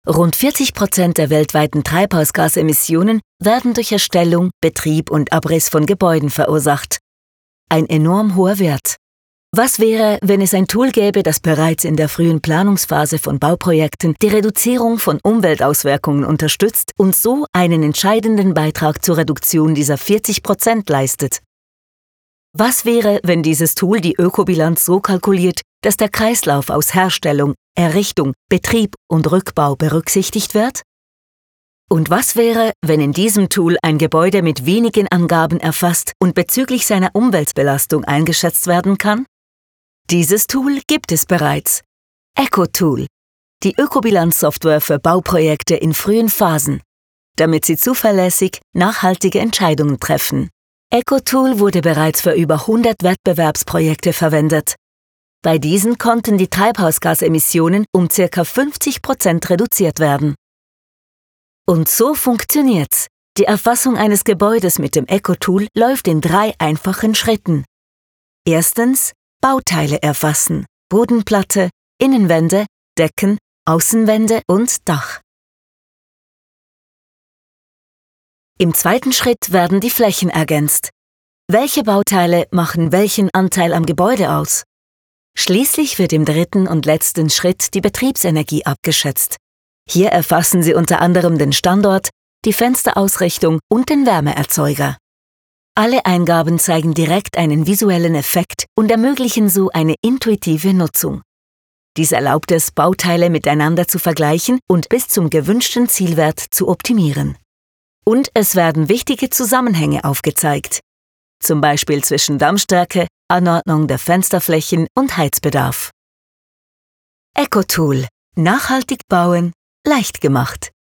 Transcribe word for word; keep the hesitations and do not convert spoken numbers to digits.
Rund vierzig Prozent der weltweiten Treibhausgasemissionen werden durch Erstellung, Betrieb und Abriss von Gebäuden verursacht. Ein enorm hoher Wert. Was wäre, wenn es ein Tool gäbe, das bereits in der frühen Planungsphase von Bauprojekten die Reduzierung von Umweltauswirkungen unterstützt und so einen entscheidenden Beitrag zur Reduktion dieser vierzig Prozent leistet? Was wäre, wenn dieses Tool die Ökobilanz so kalkuliert, dass der Kreislauf aus Herstellung, Errichtung, Betrieb und Rückbau berücksichtigt wird? Und was wäre, wenn in diesem Tool ein Gebäude mit wenigen Angaben erfasst und bezüglich seiner Umweltbelastung eingeschätzt werden kann? Dieses Tool gibt es bereits. EcoTool, die Ökobilanzsoftware für Bauprojekte in frühen Phasen, damit Sie zuverlässig, nachhaltige Entscheidungen treffen. EcoTool wurde bereits für über hundert Wettbewerbsprojekte verwendet. Bei diesen konnten die Treibhausgasemissionen um ca. fünfzig Prozent reduziert werden. Und so funktioniert's. Die Erfassung eines Gebäudes mit dem EcoTool läuft in drei einfachen Schritten. Erstens Bauteile erfassen: Bodenplatte, Innenwände, Decken, Außenwände und Dach. Im zweiten Schritt werden die Flächen ergänzt. Welche Bauteile machen welchen Anteil am Gebäude aus? Schließlich wird im dritten und letzten Schritt die Betriebsenergie abgeschätzt. Hier erfassen Sie unter anderem den Standort, die Fensterausrichtung und den Wärmeerzeuger. Alle Eingaben zeigen direkt einen visuellen Effekt und ermöglichen so eine intuitive Nutzung. Dies erlaubt es, Bauteile miteinander zu vergleichen und bis zum gewünschten Zielwert zu optimieren. Und es werden wichtige Zusammenhänge aufgezeigt, zum Beispiel zwischen Dampfstärke, Anordnung der Fensterflächen und Heizbedarf. EcoTool. Nachhaltig bauen, leicht gemacht.